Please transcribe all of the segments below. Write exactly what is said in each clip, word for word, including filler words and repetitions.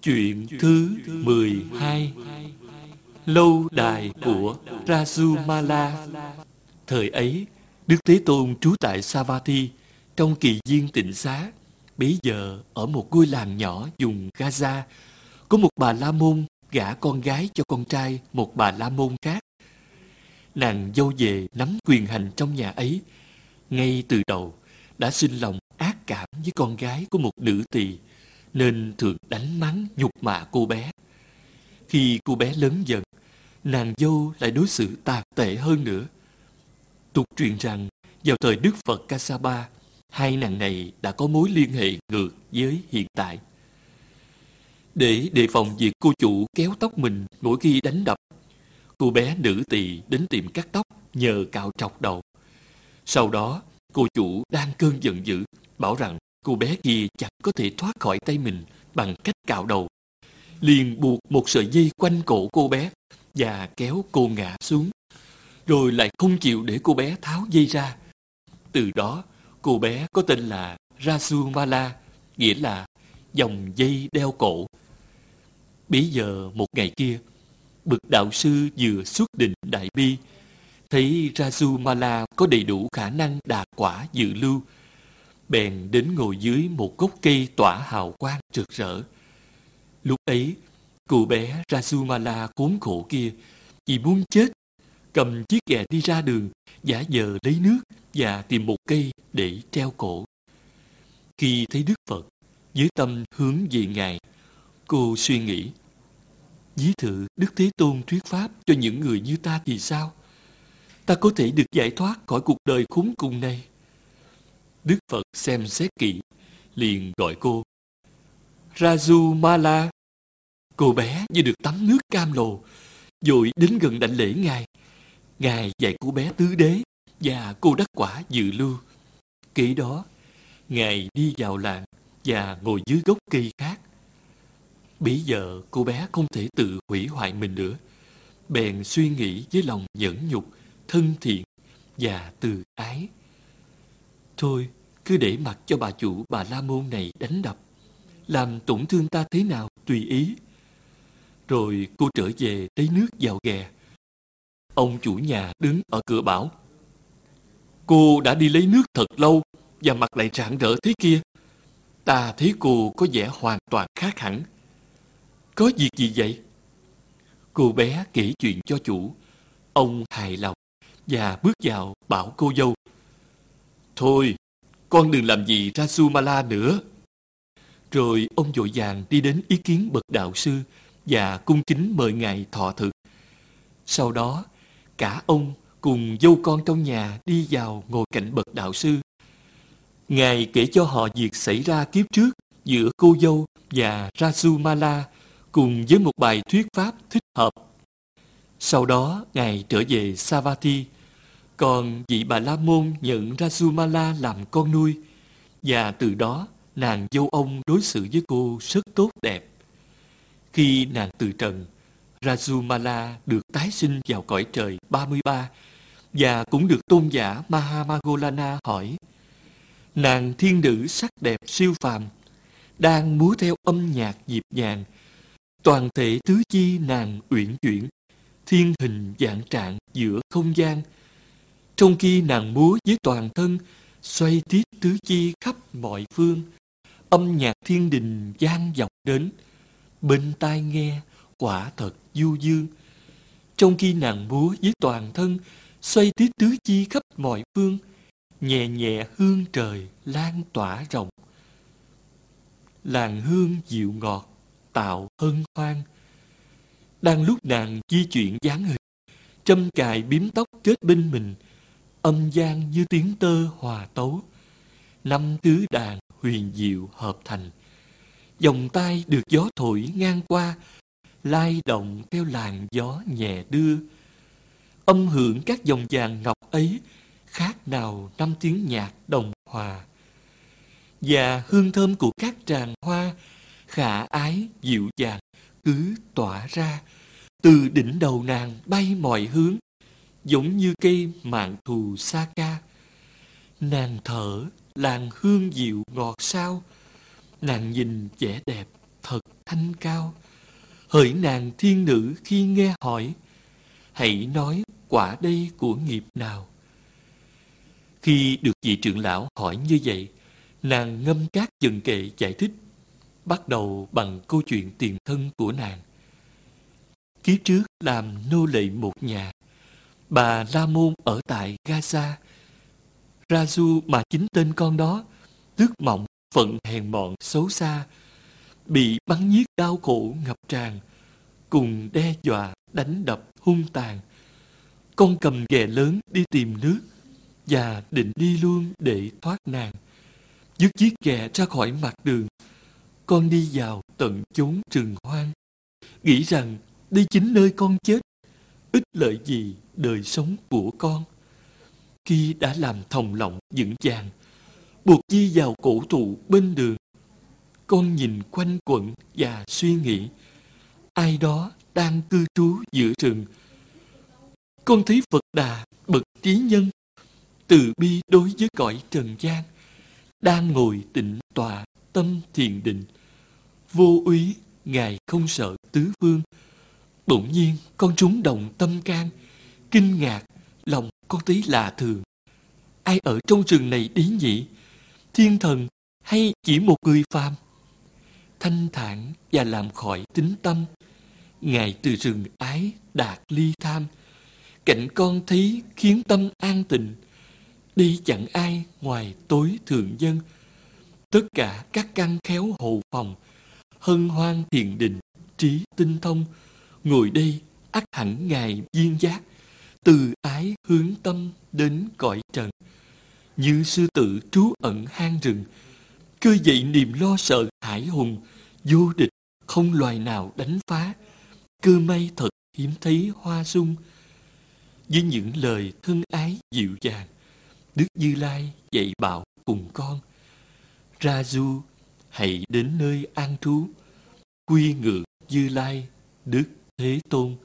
Chuyện thứ mười hai. Lâu đài của Rajumala. Thời ấy, Đức Thế Tôn trú tại Savatthi trong kỳ viên tịnh xá. Bấy giờ ở một ngôi làng nhỏ vùng Gaza, có một bà la môn gả con gái cho con trai một bà la môn khác. Nàng dâu về nắm quyền hành trong nhà ấy, ngay từ đầu đã sinh lòng ác cảm với con gái của một nữ tỳ, nên thường đánh mắng nhục mạ cô bé. Khi cô bé lớn dần, nàng dâu lại đối xử tàn tệ hơn nữa. Tục truyền rằng vào thời Đức Phật Kassapa, hai nàng này đã có mối liên hệ ngược với hiện tại. Để đề phòng việc cô chủ kéo tóc mình mỗi khi đánh đập, cô bé nữ tỳ đến tiệm cắt tóc nhờ cạo trọc đầu. Sau đó, cô chủ đang cơn giận dữ, bảo rằng cô bé kia chẳng có thể thoát khỏi tay mình bằng cách cạo đầu. Liền buộc một sợi dây quanh cổ cô bé và kéo cô ngã xuống, rồi lại không chịu để cô bé tháo dây ra. Từ đó, cô bé có tên là Rajumala, nghĩa là dòng dây đeo cổ. Bấy giờ một ngày kia, bậc đạo sư vừa xuất định đại bi, thấy Rajumala có đầy đủ khả năng đạt quả dự lưu, bèn đến ngồi dưới một gốc cây tỏa hào quang rực rỡ. Lúc ấy, cô bé Rajumala khốn khổ kia vì muốn chết, cầm chiếc ghẹ đi ra đường, giả vờ lấy nước và tìm một cây để treo cổ. Khi thấy Đức Phật, với tâm hướng về Ngài, cô suy nghĩ: ví thử Đức Thế Tôn thuyết pháp cho những người như ta thì sao? Ta có thể được giải thoát khỏi cuộc đời khốn cùng này. Đức Phật xem xét kỹ, liền gọi cô: Rajumala. Cô bé như được tắm nước cam lồ, vội đến gần đảnh lễ Ngài. Ngài dạy cô bé tứ đế và cô đắc quả dự lưu. Kế đó, Ngài đi vào làng và ngồi dưới gốc cây khác. Bấy giờ cô bé không thể tự hủy hoại mình nữa, bèn suy nghĩ với lòng nhẫn nhục, thân thiện và từ ái: thôi, cứ để mặc cho bà chủ bà la môn này đánh đập, làm tổn thương ta thế nào tùy ý. Rồi cô trở về lấy nước vào ghè. Ông chủ nhà đứng ở cửa bảo: cô đã đi lấy nước thật lâu và mặt lại rạng rỡ thế kia. Ta thấy cô có vẻ hoàn toàn khác hẳn. Có việc gì vậy? Cô bé kể chuyện cho chủ. Ông hài lòng và bước vào bảo cô dâu: thôi, con đừng làm gì Rajumala nữa. Rồi ông vội vàng đi đến ý kiến bậc đạo sư và cung kính mời Ngài thọ thực. Sau đó, cả ông cùng dâu con trong nhà đi vào ngồi cạnh bậc đạo sư. Ngài kể cho họ việc xảy ra kiếp trước giữa cô dâu và Rajumala cùng với một bài thuyết pháp thích hợp. Sau đó, Ngài trở về Savatthi, còn vị bà la môn nhận Rajumala làm con nuôi, và từ đó nàng dâu ông đối xử với cô rất tốt đẹp. Khi nàng từ trần, Rajumala được tái sinh vào cõi trời ba mươi ba và cũng được tôn giả Mahamagolana hỏi. Nàng thiên nữ sắc đẹp siêu phàm, đang múa theo âm nhạc nhịp nhàng, toàn thể tứ chi nàng uyển chuyển, thiên hình vạn trạng giữa không gian. Trong khi nàng múa với toàn thân, xoay tít tứ chi khắp mọi phương, âm nhạc thiên đình vang vọng đến, bên tai nghe quả thật du dương. Trong khi nàng múa với toàn thân, xoay tít tứ chi khắp mọi phương, nhẹ nhẹ hương trời lan tỏa rộng. Làn hương dịu ngọt tạo hân hoan. Đang lúc nàng di chuyển dáng hình, trâm cài bím tóc kết bên mình, âm vang như tiếng tơ hòa tấu. Năm tứ đàn huyền diệu hợp thành, vòng tay được gió thổi ngang qua, lay động theo làn gió nhẹ đưa. Âm hưởng các dòng vàng ngọc ấy khác nào năm tiếng nhạc đồng hòa. Và hương thơm của các tràng hoa khả ái dịu dàng cứ tỏa ra, từ đỉnh đầu nàng bay mọi hướng, giống như cây mạn thù sa ca. Nàng thở làn hương dịu ngọt sao, nàng nhìn vẻ đẹp thật thanh cao. Hỡi nàng thiên nữ khi nghe hỏi, hãy nói quả đây của nghiệp nào. Khi được vị trưởng lão hỏi như vậy, nàng ngâm các dần kệ giải thích, bắt đầu bằng câu chuyện tiền thân của nàng. Kiếp trước làm nô lệ một nhà, bà La Môn ở tại Gaza. Raju mà chính tên con đó, tức mộng, phận hèn mọn xấu xa, bị bắn giết đau khổ ngập tràn, cùng đe dọa đánh đập hung tàn. Con cầm ghè lớn đi tìm nước và định đi luôn để thoát nạn. Dứt chiếc ghè ra khỏi mặt đường, con đi vào tận chốn rừng hoang, nghĩ rằng đây chính nơi con chết, ích lợi gì đời sống của con. Khi đã làm thòng lọng vững vàng, buộc chi vào cổ thụ bên đường, con nhìn quanh quẩn và suy nghĩ, ai đó đang cư trú giữa rừng. Con thấy Phật Đà bậc trí nhân, từ bi đối với cõi trần gian, đang ngồi tịnh tọa tâm thiền định, vô úy. Ngài không sợ tứ phương. Bỗng nhiên con trúng động tâm can, kinh ngạc, lòng con thấy lạ thường. Ai ở trong rừng này đấy nhỉ? Thiên thần hay chỉ một người phàm? Thanh thản và làm khỏi tính tâm, Ngài từ rừng ái đạt ly tham. Cảnh con thấy khiến tâm an tịnh. Đây chẳng ai ngoài tối thượng nhân. Tất cả các căn khéo hộ phòng, hân hoan thiền định, trí tinh thông, ngồi đây ắt hẳn Ngài viên giác, từ ái hướng tâm đến cõi trần. Như sư tử trú ẩn hang rừng, khơi dậy niềm lo sợ hải hùng, vô địch không loài nào đánh phá. Cơ may thật hiếm thấy hoa sung. Với những lời thân ái dịu dàng, Đức Như Lai dạy bảo cùng con: Raju, hãy đến nơi an trú, quy ngưỡng Như Lai Đức Thế Tôn.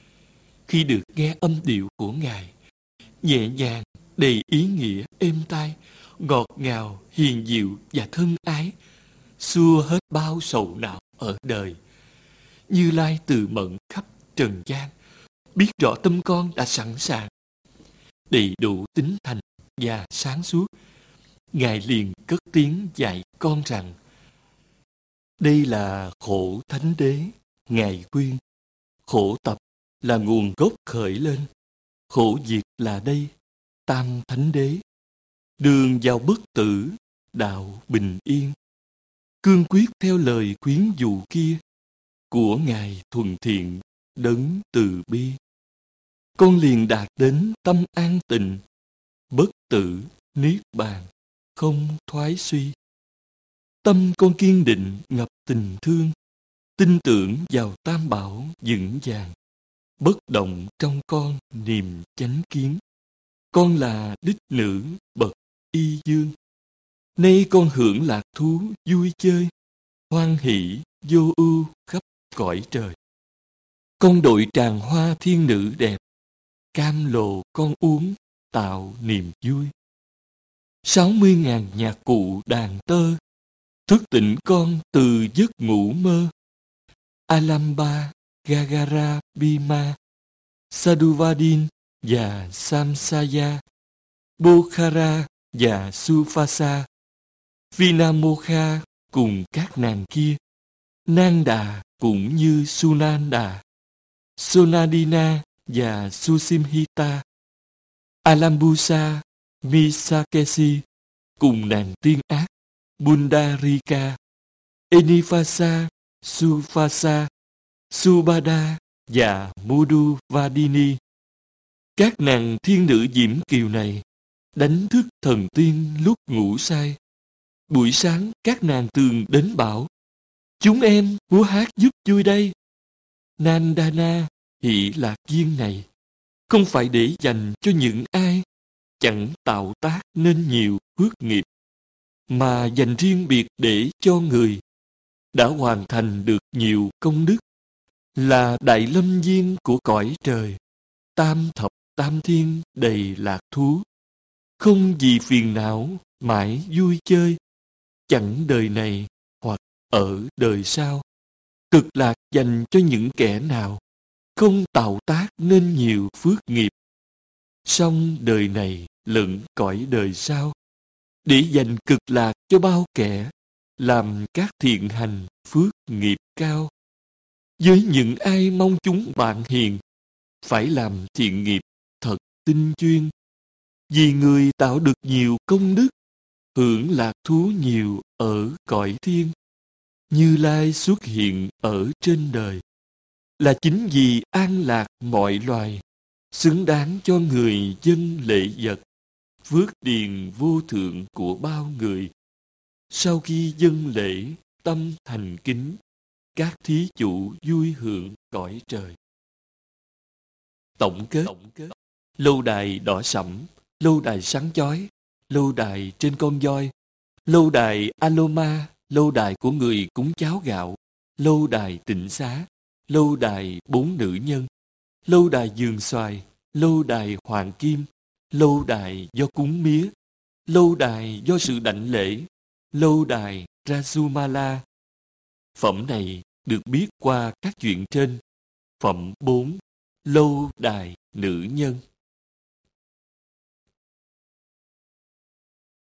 Khi được nghe âm điệu của Ngài, nhẹ nhàng, đầy ý nghĩa, êm tai, ngọt ngào, hiền diệu và thân ái, xua hết bao sầu não ở đời. Như Lai từ mẫn khắp trần gian, biết rõ tâm con đã sẵn sàng, đầy đủ tính thành và sáng suốt. Ngài liền cất tiếng dạy con rằng: đây là khổ thánh đế. Ngài khuyên, khổ tập là nguồn gốc khởi lên, khổ diệt là đây, tam thánh đế. Đường vào bất tử, đạo bình yên. Cương quyết theo lời khuyến dụ kia của Ngài thuần thiện đấng từ bi, con liền đạt đến tâm an tịnh, bất tử niết bàn, không thoái suy. Tâm con kiên định ngập tình thương, tin tưởng vào tam bảo vững vàng, bất động trong con niềm chánh kiến. Con là đích nữ bậc y dương, nay con hưởng lạc thú vui chơi, hoan hỷ vô ưu khắp cõi trời. Con đội tràng hoa thiên nữ đẹp, cam lồ con uống tạo niềm vui. Sáu mươi ngàn nhạc cụ đàn tơ thức tỉnh con từ giấc ngủ mơ. Alamba, Gagara, Bhima, Sadhuvadin và Samsaya, Bokhara và Sufasa, Vinamokha cùng các nàng kia, Nanda cũng như Sunanda, Sonadina và Susimhita, Alambusa, Misakesi cùng nàng tiên ác Bundarika, Enifasa, Sufasa, Subada và Muduvadini. Các nàng thiên nữ diễm kiều này đánh thức thần tiên lúc ngủ say. Buổi sáng các nàng thường đến bảo: chúng em múa hát giúp vui đây. Nandana, hỷ lạc viên này không phải để dành cho những ai chẳng tạo tác nên nhiều phước nghiệp, mà dành riêng biệt để cho người đã hoàn thành được nhiều công đức, là đại lâm viên của cõi trời, tam thập tam thiên đầy lạc thú, không gì phiền não, mãi vui chơi, chẳng đời này hoặc ở đời sau. Cực lạc dành cho những kẻ nào không tạo tác nên nhiều phước nghiệp, song đời này lẫn cõi đời sau, để dành cực lạc cho bao kẻ làm các thiện hành phước nghiệp cao. Với những ai mong chúng bạn hiền, phải làm thiện nghiệp thật tinh chuyên, vì người tạo được nhiều công đức, hưởng lạc thú nhiều ở cõi thiên. Như Lai xuất hiện ở trên đời là chính vì an lạc mọi loài, xứng đáng cho người dân lễ vật, phước điền vô thượng của bao người. Sau khi dâng lễ, tâm thành kính, các thí chủ vui hưởng cõi trời. Tổng kết: lâu đài đỏ sẫm, lâu đài sáng chói, lâu đài trên con voi, lâu đài Aloma, lâu đài của người cúng cháo gạo, lâu đài tịnh xá, lâu đài bốn nữ nhân, lâu đài giường xoài, lâu đài hoàng kim, lâu đài do cúng mía, lâu đài do sự đảnh lễ, lâu đài Rajumala. Phẩm này được biết qua các chuyện trên. Phẩm bốn. Lâu đài nữ nhân.